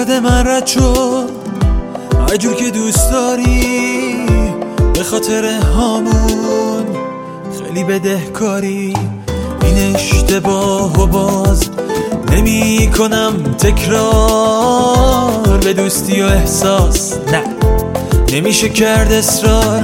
درد من رد شد هر جور که دوست داری، به خاطر همون خیلی بدهکاری. این اشتباه و باز نمی کنم تکرار، به دوستی و احساس نه نمیشه کرد اصرار.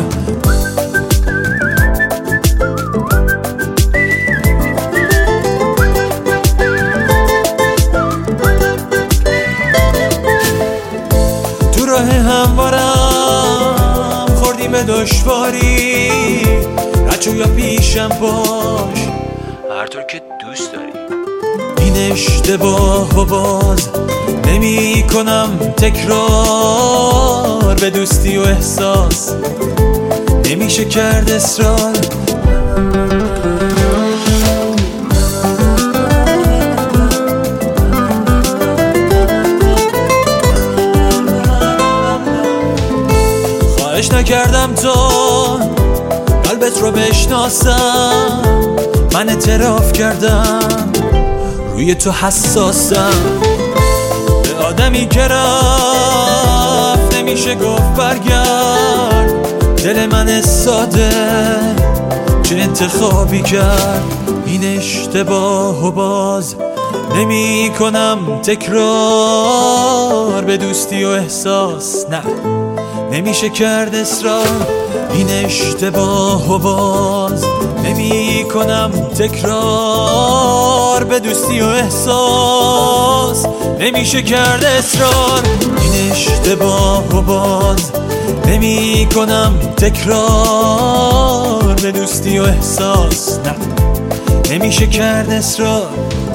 تو راه هموارم خوردیم به دشواری، رچو یا پیشم باش هر طور که دوست داری. این اشتباه و باز نمی کنم تکرار، به دوستی و احساس نمیشه کرد اصرار. خواهش نکردم تو قلبت رو بشناسم، من اعتراف کردم روی تو حساسم. به آدمی که رفت نمیشه گفت برگرد، دل من ساده چه انتخابی کرد. این اشتباه و باز نمی کنم تکرار، به دوستی و احساس نه نمیشه کرد اصرار. این اشتباه و باز نمی کنم تکرار، به دوستی و احساس نمیشه کرد اصرار. این اشتباه و باز نمی کنم تکرار، به دوستی و احساس نه نمیشه کرد اصرار.